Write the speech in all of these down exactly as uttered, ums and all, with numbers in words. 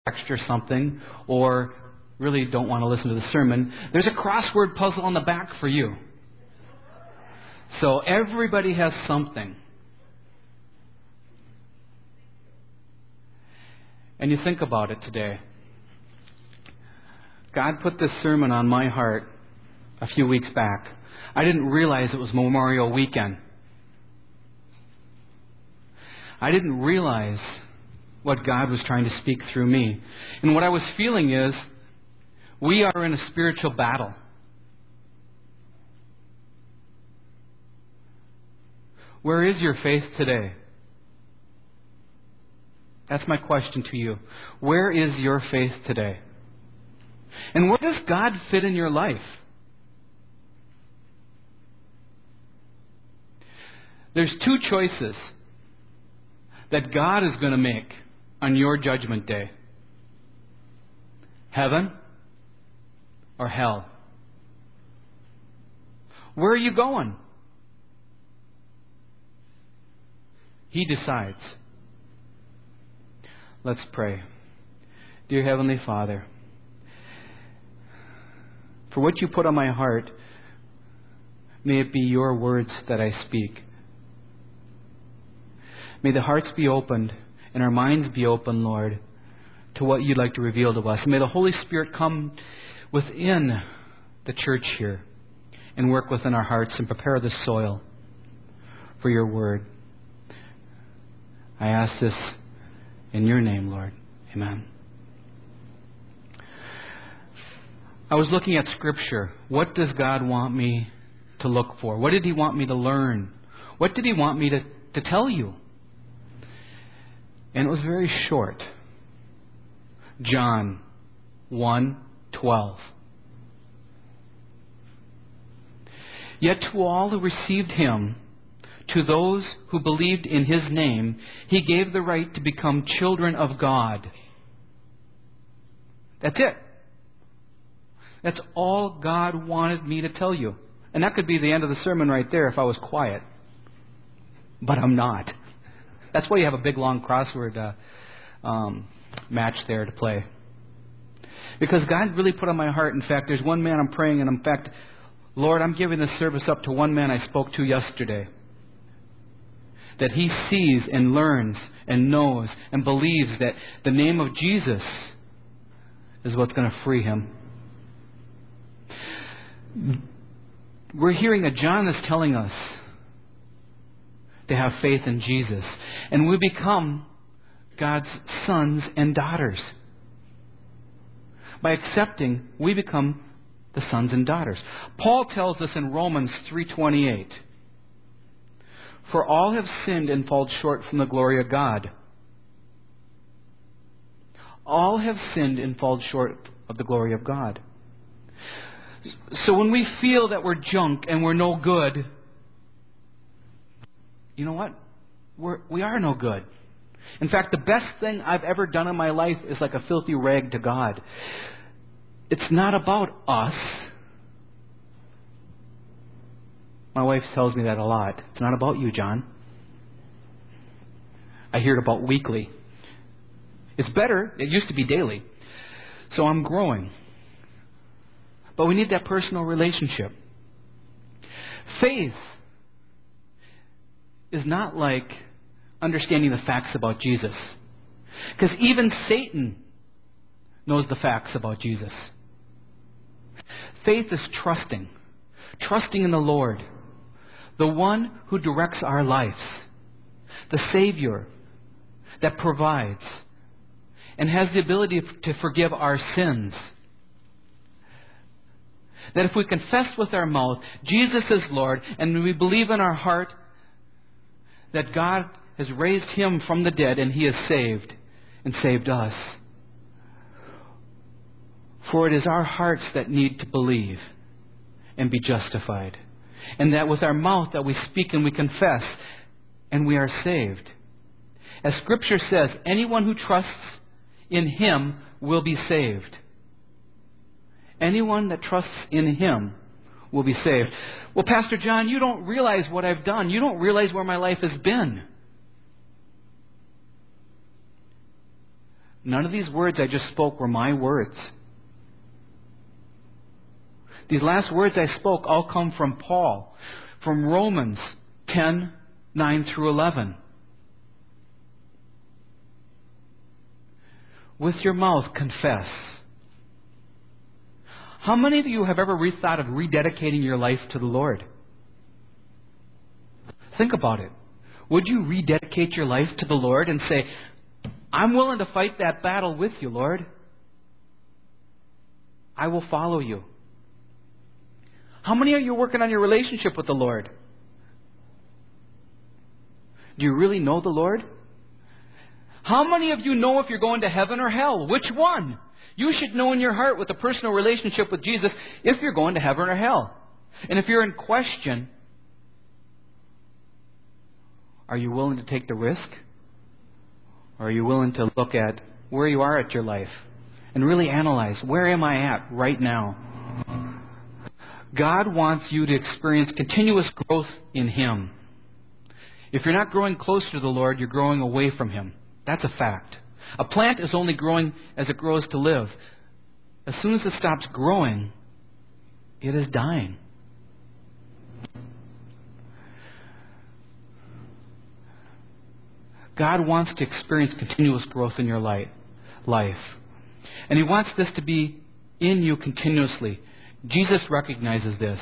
text or something, or really don't want to listen to the sermon, there's a crossword puzzle on the back for you. So everybody has something. And you think about it today. God put this sermon on my heart a few weeks back. I didn't realize it was Memorial Weekend. I didn't realize what God was trying to speak through me. And what I was feeling is, we are in a spiritual battle. Where is your faith today? That's my question to you. Where is your faith today? And where does God fit in your life? There's two choices that God is going to make on your judgment day. Heaven or hell? Where are you going? He decides. Let's pray. Dear Heavenly Father, for what you put on my heart, may it be your words that I speak. May the hearts be opened and our minds be open, Lord, to what you'd like to reveal to us. May the Holy Spirit come within the church here and work within our hearts and prepare the soil for your word. I ask this in your name, Lord. Amen. I was looking at Scripture. What does God want me to look for? What did He want me to learn? What did He want me to, to tell you? And it was very short. John one twelve. Yet to all who received Him, to those who believed in His name, He gave the right to become children of God. That's it. That's all God wanted me to tell you. And that could be the end of the sermon right there if I was quiet. But I'm not. That's why you have a big, long crossword uh, um, match there to play. Because God really put on my heart, in fact, there's one man I'm praying, and in fact, Lord, I'm giving this service up to one man I spoke to yesterday. That he sees and learns and knows and believes that the name of Jesus is what's going to free him. We're hearing that John is telling us to have faith in Jesus. And we become God's sons and daughters. By accepting, we become the sons and daughters. Paul tells us in Romans three twenty-eight, for all have sinned and fallen short from the glory of God. All have sinned and fallen short of the glory of God. So when we feel that we're junk and we're no good, you know what? We're, we are no good. In fact, the best thing I've ever done in my life is like a filthy rag to God. It's not about us. My wife tells me that a lot. It's not about you, John. I hear it about weekly. It's better. It used to be daily. So I'm growing. But we need that personal relationship. Faith is not like understanding the facts about Jesus. Because even Satan knows the facts about Jesus. Faith is trusting. Trusting in the Lord. The one who directs our lives. The Savior that provides and has the ability to forgive our sins. That if we confess with our mouth Jesus is Lord, and we believe in our heart that God has raised Him from the dead and He is saved and saved us. For it is our hearts that need to believe and be justified. And that with our mouth that we speak and we confess and we are saved. As Scripture says, anyone who trusts in Him will be saved. Anyone that trusts in Him will be saved. Well, Pastor John, you don't realize what I've done. You don't realize where my life has been. None of these words I just spoke were my words. These last words I spoke all come from Paul, from Romans ten, nine through eleven. With your mouth, confess. How many of you have ever rethought of rededicating your life to the Lord? Think about it. Would you rededicate your life to the Lord and say, I'm willing to fight that battle with you, Lord. I will follow you. How many of you are working on your relationship with the Lord? Do you really know the Lord? How many of you know if you're going to heaven or hell? Which one? You should know in your heart with a personal relationship with Jesus if you're going to heaven or hell. And if you're in question, are you willing to take the risk? Or are you willing to look at where you are at your life and really analyze, where am I at right now? God wants you to experience continuous growth in Him. If you're not growing closer to the Lord, you're growing away from Him. That's a fact. A plant is only growing as it grows to live. As soon as it stops growing, it is dying. God wants to experience continuous growth in your life. And He wants this to be in you continuously. Jesus recognizes this.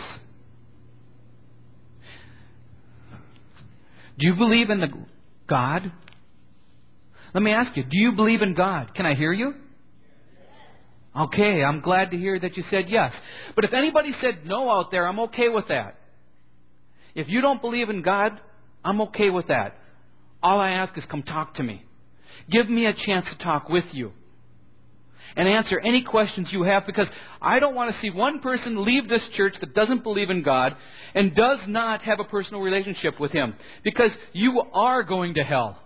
Do you believe in the God? Let me ask you, do you believe in God? Can I hear you? Okay, I'm glad to hear that you said yes. But if anybody said no out there, I'm okay with that. If you don't believe in God, I'm okay with that. All I ask is come talk to me. Give me a chance to talk with you. And answer any questions you have, because I don't want to see one person leave this church that doesn't believe in God and does not have a personal relationship with Him. Because you are going to hell.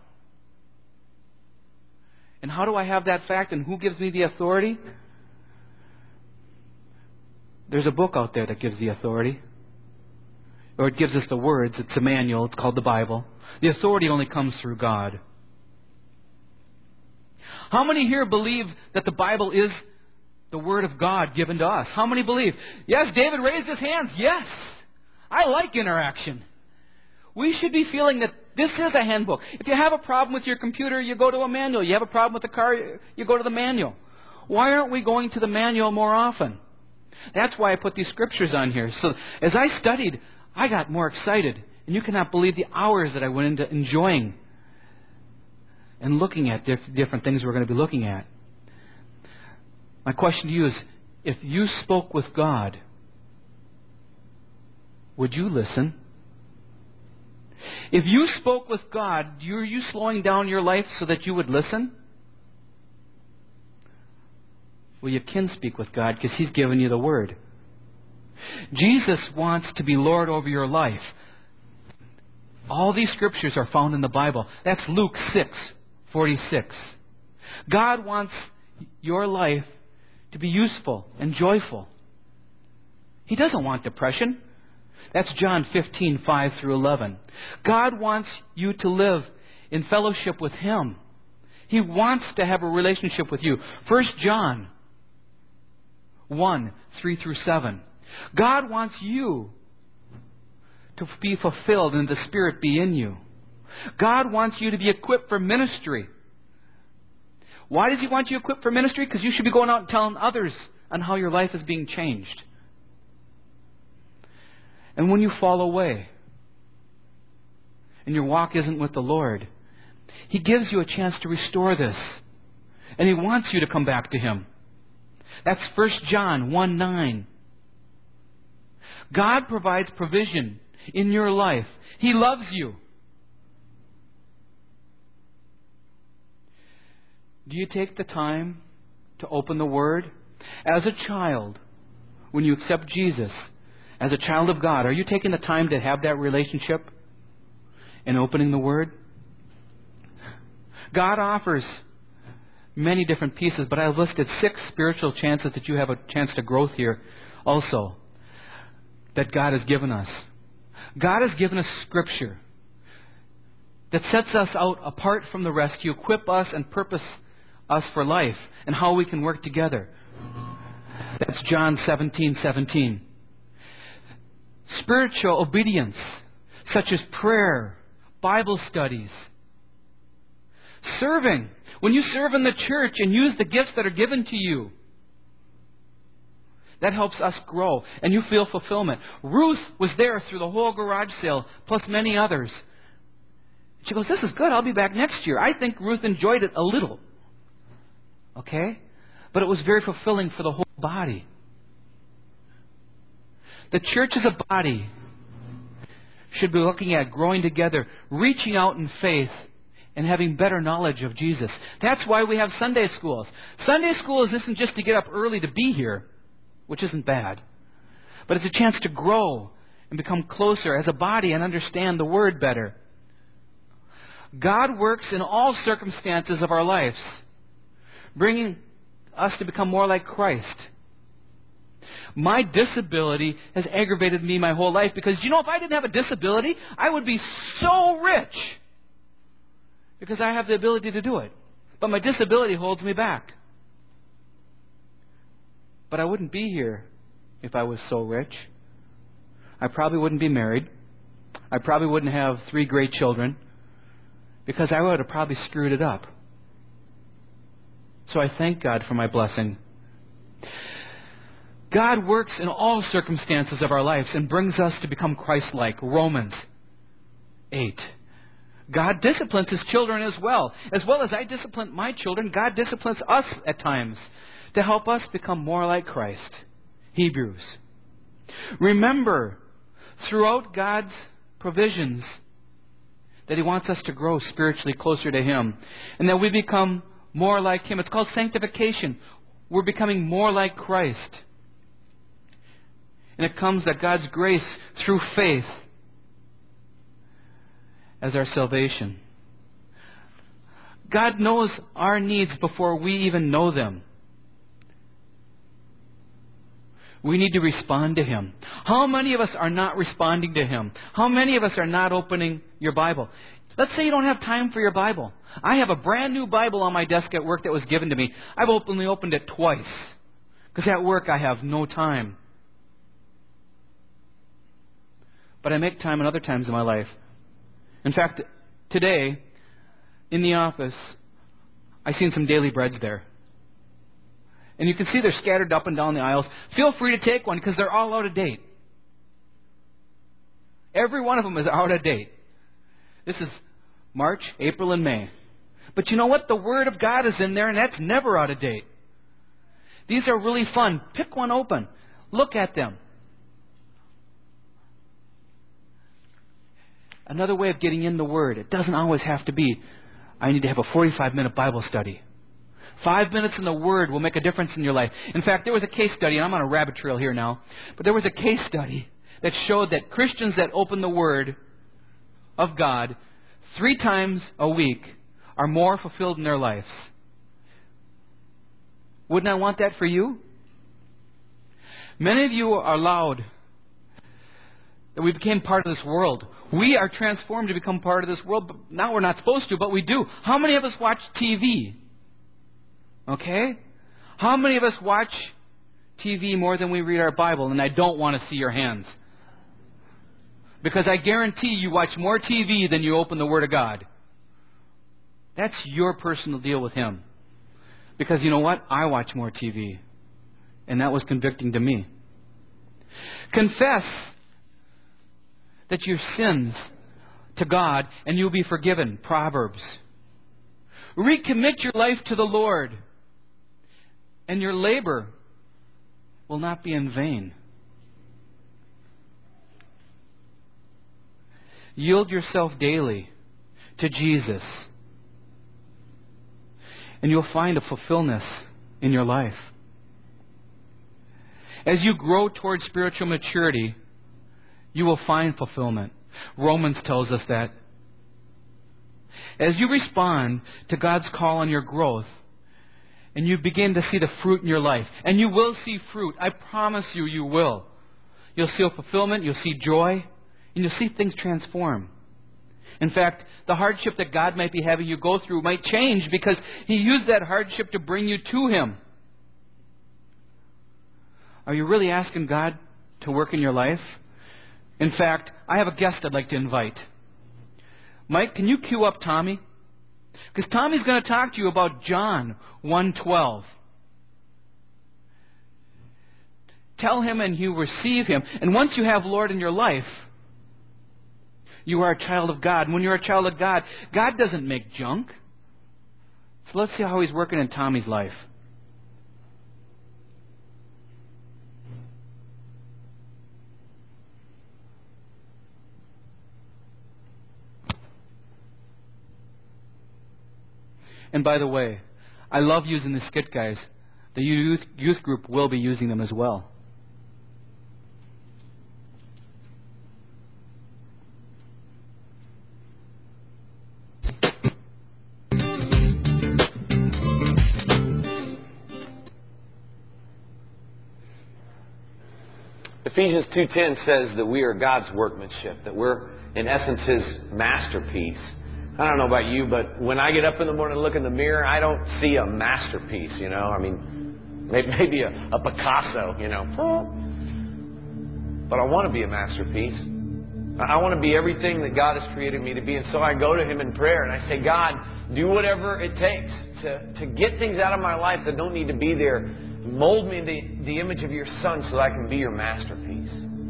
And how do I have that fact, and who gives me the authority? There's a book out there that gives the authority. Or it gives us the words. It's a manual. It's called the Bible. The authority only comes through God. How many here believe that the Bible is the Word of God given to us? How many believe? Yes, David raised his hands. Yes. I like interaction. We should be feeling that this is a handbook. If you have a problem with your computer, you go to a manual. You have a problem with the car, you go to the manual. Why aren't we going to the manual more often? That's why I put these scriptures on here. So as I studied, I got more excited. And you cannot believe the hours that I went into enjoying and looking at diff- different things we're going to be looking at. My question to you is, if you spoke with God, would you listen? If you spoke with God, are you slowing down your life so that you would listen? Well, you can speak with God because He's given you the Word. Jesus wants to be Lord over your life. All these scriptures are found in the Bible. That's Luke six forty-six. God wants your life to be useful and joyful. He doesn't want depression. That's John fifteen five through eleven. God wants you to live in fellowship with Him. He wants to have a relationship with you. First John one three through seven. God wants you to be fulfilled and the Spirit be in you. God wants you to be equipped for ministry. Why does He want you equipped for ministry? Because you should be going out and telling others on how your life is being changed. And when you fall away and your walk isn't with the Lord, He gives you a chance to restore this. And He wants you to come back to Him. That's First John one nine. God provides provision in your life. He loves you. Do you take the time to open the Word? As a child, when you accept Jesus, as a child of God, are you taking the time to have that relationship and opening the Word? God offers many different pieces, but I've listed six spiritual chances that you have a chance to growth here also, that God has given us. God has given us Scripture that sets us out apart from the rest to equip us and purpose us for life and how we can work together. That's John seventeen seventeen. Spiritual obedience, such as prayer, Bible studies, serving. When you serve in the church and use the gifts that are given to you, that helps us grow and you feel fulfillment. Ruth was there through the whole garage sale, plus many others. She goes, this is good, I'll be back next year. I think Ruth enjoyed it a little. Okay? But it was very fulfilling for the whole body. The church as a body should be looking at growing together, reaching out in faith, and having better knowledge of Jesus. That's why we have Sunday schools. Sunday schools isn't just to get up early to be here, which isn't bad, but it's a chance to grow and become closer as a body and understand the Word better. God works in all circumstances of our lives, bringing us to become more like Christ. My disability has aggravated me my whole life because, you know, if I didn't have a disability, I would be so rich because I have the ability to do it. But my disability holds me back. But I wouldn't be here if I was so rich. I probably wouldn't be married. I probably wouldn't have three great children because I would have probably screwed it up. So I thank God for my blessing. God works in all circumstances of our lives and brings us to become Christ-like. Romans eight. God disciplines His children as well. As well as I discipline my children, God disciplines us at times to help us become more like Christ. Hebrews. Remember, throughout God's provisions, that He wants us to grow spiritually closer to Him. And that we become more like Him. It's called sanctification. We're becoming more like Christ. And it comes that God's grace through faith as our salvation. God knows our needs before we even know them. We need to respond to Him. How many of us are not responding to Him? How many of us are not opening your Bible? Let's say you don't have time for your Bible. I have a brand new Bible on my desk at work that was given to me. I've only opened it twice because at work I have no time. But I make time in other times in my life. In fact, today, in the office, I seen some Daily Breads there. And you can see they're scattered up and down the aisles. Feel free to take one because they're all out of date. Every one of them is out of date. This is March, April, and May. But you know what? The Word of God is in there, and that's never out of date. These are really fun. Pick one open. Look at them. Another way of getting in the Word. It doesn't always have to be, I need to have a forty-five minute Bible study. Five minutes in the Word will make a difference in your life. In fact, there was a case study, and I'm on a rabbit trail here now, but there was a case study that showed that Christians that open the Word of God three times a week are more fulfilled in their lives. Wouldn't I want that for you? Many of you are allowed that we became part of this world. We are transformed to become part of this world. But now we're not supposed to, but we do. How many of us watch T V? Okay? How many of us watch T V more than we read our Bible? And I don't want to see your hands. Because I guarantee you watch more T V than you open the Word of God. That's your personal deal with Him. Because you know what? I watch more T V. And that was convicting to me. Confess that your sins to God and you'll be forgiven. Proverbs. Recommit your life to the Lord, and your labor will not be in vain. Yield yourself daily to Jesus, and you'll find a fulfillment in your life. As you grow towards spiritual maturity, you will find fulfillment. Romans tells us that. As you respond to God's call on your growth, and you begin to see the fruit in your life, and you will see fruit, I promise you, you will. You'll see fulfillment, you'll see joy, and you'll see things transform. In fact, the hardship that God might be having you go through might change because He used that hardship to bring you to Him. Are you really asking God to work in your life? In fact, I have a guest I'd like to invite. Mike, can you cue up Tommy? Because Tommy's going to talk to you about John one twelve. Tell him and you receive Him. And once you have Lord in your life, you are a child of God. And when you're a child of God, God doesn't make junk. So let's see how He's working in Tommy's life. And by the way, I love using the skit guys. The youth, youth group will be using them as well. Ephesians two ten says that we are God's workmanship, that we're, in essence, His masterpiece. I don't know about you, but when I get up in the morning and look in the mirror, I don't see a masterpiece, you know. I mean, maybe a, a Picasso, you know. But I want to be a masterpiece. I want to be everything that God has created me to be. And so I go to Him in prayer and I say, God, do whatever it takes to, to get things out of my life that don't need to be there. Mold me in the, the image of your Son so that I can be your masterpiece.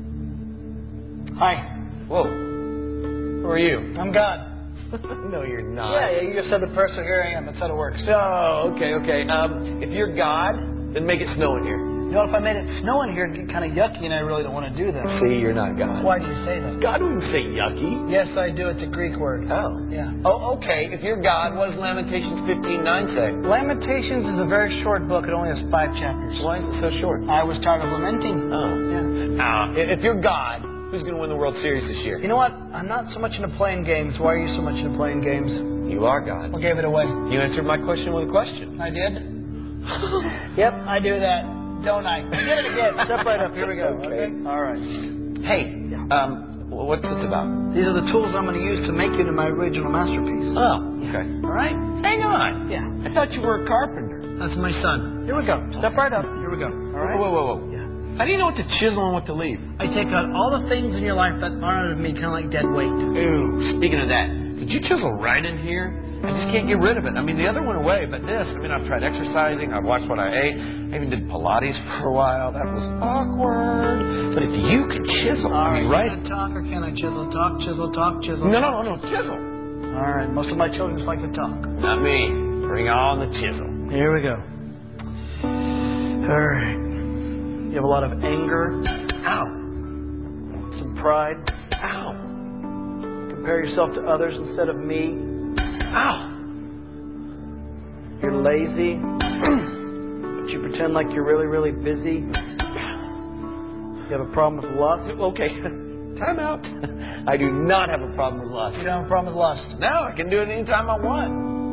Hi. Whoa. Who are you? I'm God. No, you're not. Yeah, yeah, you just said the person. Here I am. That's how it works. Oh, okay, okay. Um, if you're God, then make it snow in here. You know, if I made it snow in here, it'd get kind of yucky, and I really don't want to do that. See, you're not God. Why do you say that? God wouldn't say yucky. Yes, I do. It's a Greek word. Oh. Yeah. Oh, okay. If you're God, what does Lamentations fifteen nine say? Lamentations is a very short book. It only has five chapters. Why is it so short? I was tired of lamenting. Oh. Yeah. Uh, if you're God, who's going to win the World Series this year? You know what? I'm not so much into playing games. Why are you so much into playing games? You are God. What gave it away? You answered my question with a question. I did? Yep, I do that. Don't I? I did it again. Step right up. Here we go. Okay. Okay. All right. Hey, um, what's this about? These are the tools I'm going to use to make you into my original masterpiece. Oh, okay. All right. Hang on. Yeah. I thought you were a carpenter. That's my son. Here we go. Step right up. Here we go. All right. Whoa, whoa, whoa. Yeah. How do you know what to chisel and what to leave? I take out all the things in your life that aren't out of me, kind of like dead weight. Ooh, speaking of that, did you chisel right in here? I just can't get rid of it. I mean, the other went away, but this, I mean, I've tried exercising. I've watched what I ate. I even did Pilates for a while. That was awkward. But if you could chisel, All I mean, right. right? Can I talk or can I chisel? Talk, chisel, talk, chisel. No, no, no, no, chisel. All right. Most of my children just like to talk. Not me. Bring on the chisel. Here we go. All right. You have a lot of anger. Ow. Some pride. Ow. Compare yourself to others instead of me. Ow. You're lazy. But you pretend like you're really, really busy. You have a problem with lust. Okay. Time out. I do not have a problem with lust. You don't have a problem with lust. No, I can do it anytime I want.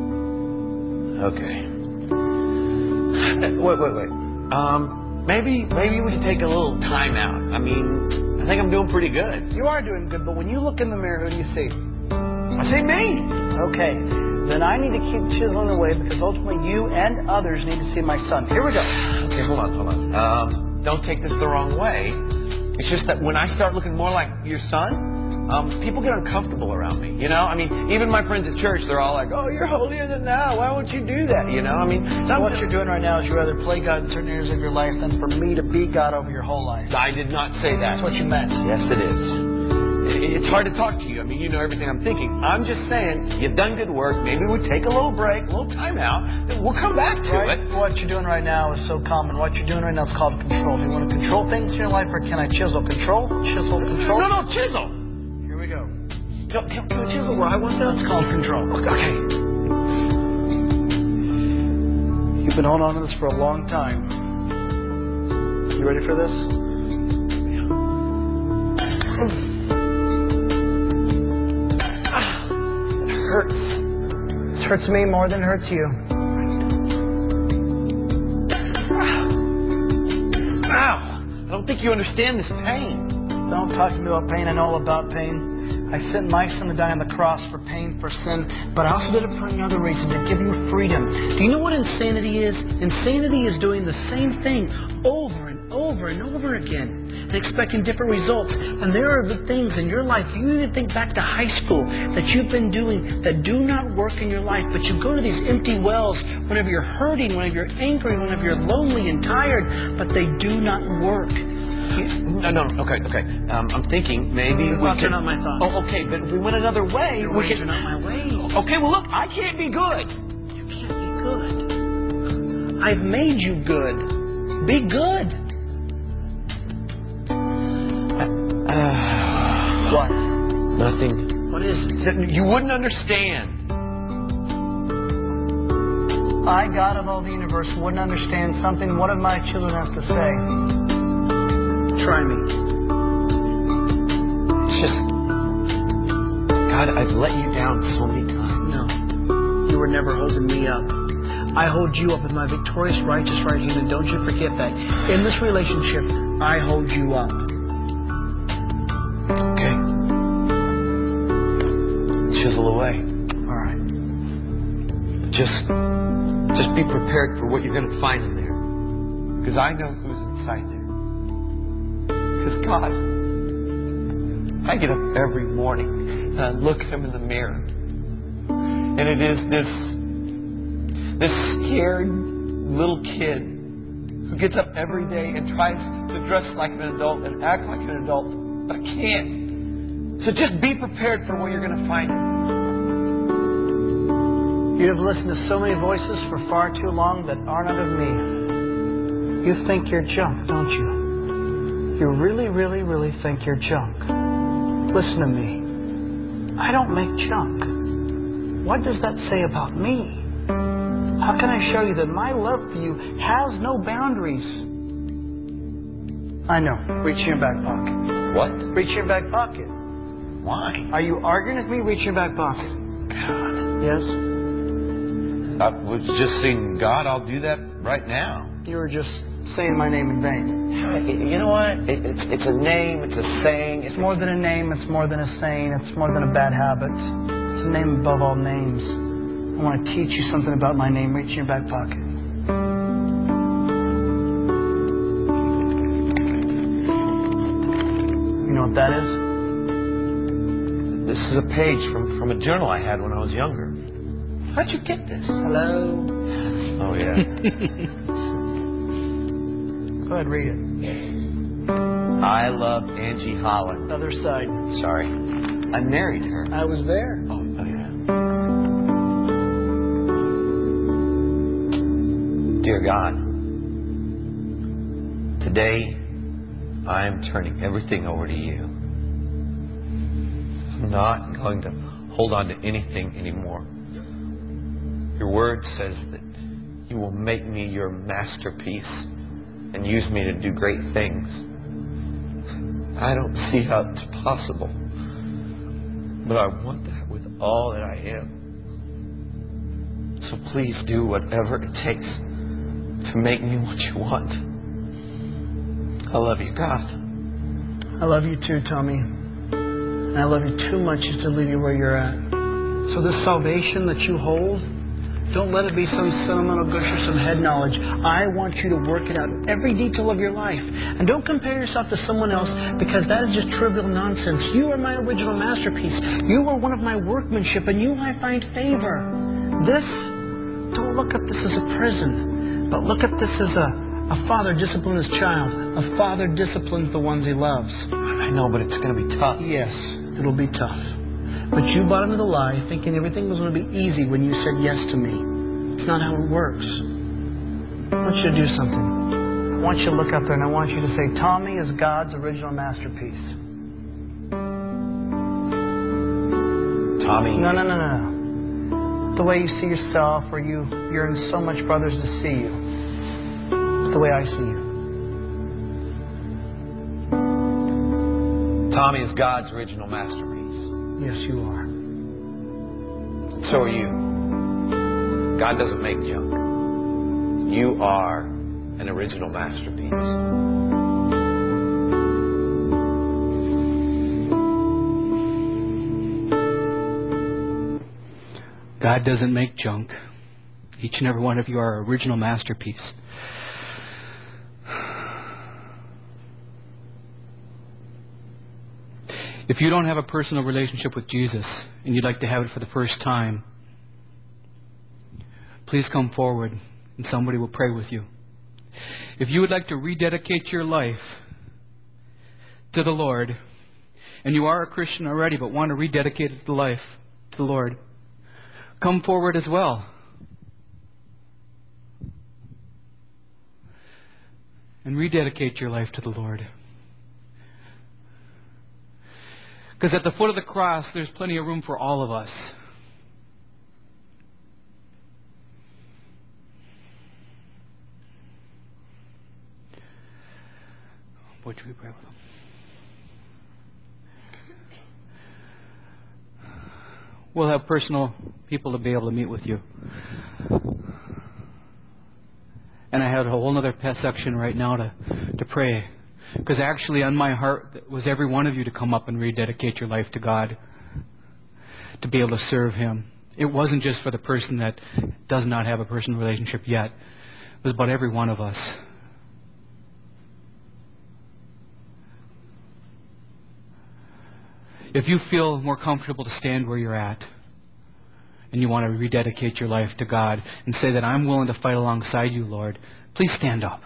Okay. Wait, wait, wait. Um, maybe, maybe we should take a little time out. I mean, I think I'm doing pretty good. You are doing good, but when you look in the mirror, who do you see? I say me. Okay. Then I need to keep chiseling away because ultimately you and others need to see my son. Here we go. Okay, hold on, hold on. Um, don't take this the wrong way. It's just that when I start looking more like your son, um, people get uncomfortable around me. You know, I mean, even my friends at church, they're all like, "Oh, you're holier than thou. Why won't you do that?" You know, I mean, So what you're doing right now is you rather play God in certain areas of your life than for me to be God over your whole life. I did not say that. That's what you meant. Yes, it is. It's hard to talk to you. I mean, you know everything I'm thinking. I'm just saying, you've done good work. Maybe we take a little break, a little time out. Then we'll come back to Right? it. What you're doing right now is so common. What you're doing right now is called control. Do you want to control things in your life, or can I chisel? Control? Chisel? Control? No, no, chisel. Here we go. Can, can, can we chisel where I want that? That's called control. Okay. You've been holding on to this for a long time. You ready for this? Hurts. This hurts me more than it hurts you. Ow! I don't think you understand this pain. Don't talk to me about pain. I know all about pain. I sent my Son to die on the cross for pain, for sin, but I also did it for another reason, to give you freedom. Do you know what insanity is? Insanity is doing the same thing over and over and over again and expecting different results. And there are the things in your life, you need to think back to high school, that you've been doing that do not work in your life, but you go to these empty wells whenever you're hurting, whenever you're angry, whenever you're lonely and tired, but they do not work. No, no, okay, okay. Um, I'm thinking maybe Your we thoughts could... are not my thoughts. Oh, okay, but if we went another way... Your we ways could... are not my ways. Okay, well, look, I can't be good. You can't be good. I've made you good. Be good. Uh, What? Nothing. What is it? You wouldn't understand. I, God of all the universe, wouldn't understand something one of my children has to say. Try me. It's just... God, I've let you down so many times. No. You were never holding me up. I hold you up with my victorious, righteous right hand, and don't you forget that. In this relationship, I hold you up. Okay. Chisel away. All right. Just... Just be prepared for what you're going to find in there. Because I know who's inside there. Because God, I get up every morning and I look at Him in the mirror. And it is this, this scared little kid who gets up every day and tries to dress like an adult and act like an adult. But I can't. So just be prepared for what you're going to find in there. You have listened to so many voices for far too long that are not of me. You think you're junk, don't you? You really, really, really think you're junk. Listen to me. I don't make junk. What does that say about me? How can I show you that my love for you has no boundaries? I know. Reach in your back pocket. What? Reach in your back pocket. Why? Are you arguing with me? Reach in your back pocket. God. Yes? I was just saying, God, I'll do that right now. You were just saying my name in vain. You know what? It, it's, it's a name, it's a saying. It's more than a name, it's more than a saying, it's more than a bad habit. It's a name above all names. I want to teach you something about my name. Reach in your back pocket. You know what that is? This is a page from, from a journal I had when I was younger. How'd you get this? Hello? Oh, yeah. Go ahead, read it. I love Angie Holland. Other side. Sorry. I married her. I was there. Oh, oh yeah. Dear God, today I am turning everything over to you. I'm not going to hold on to anything anymore. Your word says that you will make me your masterpiece and use me to do great things. I don't see how it's possible, but I want that with all that I am. So please do whatever it takes to make me what you want. I love you, God. I love you too, Tommy. And I love you too much just to leave you where you're at. So this salvation that you hold, don't let it be some sentimental gush or some head knowledge. I want you to work it out in every detail of your life. And don't compare yourself to someone else, because that is just trivial nonsense. You are my original masterpiece. You are one of my workmanship, and you I find favor. This, don't look at this as a prison, but look at this as a, a father disciplines his child. A father disciplines the ones he loves. I know, but it's going to be tough. Yes, it'll be tough. But you bought into the lie, thinking everything was going to be easy when you said yes to me. It's not how it works. I want you to do something. I want you to look up there and I want you to say, Tommy is God's original masterpiece. Tommy? No, no, no, no, no. The way you see yourself, or you yearn so much for others to see you. It's the way I see you. Tommy is God's original masterpiece. Yes, you are. So are you. God doesn't make junk. You are an original masterpiece. God doesn't make junk. Each and every one of you are an original masterpiece. If you don't have a personal relationship with Jesus and you'd like to have it for the first time, please come forward and somebody will pray with you. If you would like to rededicate your life to the Lord, and you are a Christian already but want to rededicate the life to the Lord, come forward as well. And rededicate your life to the Lord. Because at the foot of the cross, there's plenty of room for all of us. What should we pray with them? We'll have personal people to be able to meet with you. And I had a whole other section right now to, to pray. Because actually on my heart was every one of you to come up and rededicate your life to God. To be able to serve Him. It wasn't just for the person that does not have a personal relationship yet. It was about every one of us. If you feel more comfortable to stand where you're at and you want to rededicate your life to God and say that I'm willing to fight alongside you, Lord, please stand up.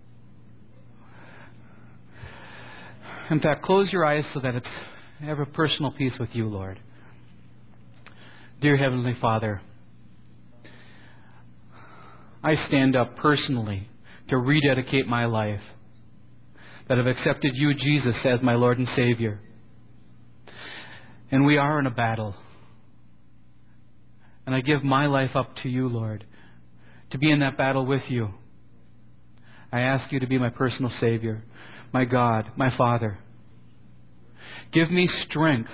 In fact, close your eyes so that it's have a personal peace with you, Lord. Dear Heavenly Father, I stand up personally to rededicate my life, that I've accepted you, Jesus, as my Lord and Savior. And we are in a battle. And I give my life up to you, Lord, to be in that battle with you. I ask you to be my personal Savior, my God, my Father. Give me strength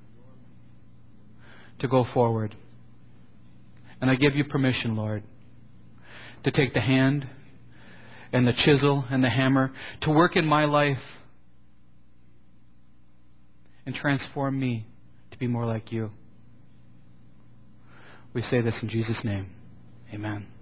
to go forward. And I give you permission, Lord, to take the hand and the chisel and the hammer to work in my life and transform me to be more like you. We say this in Jesus' name. Amen.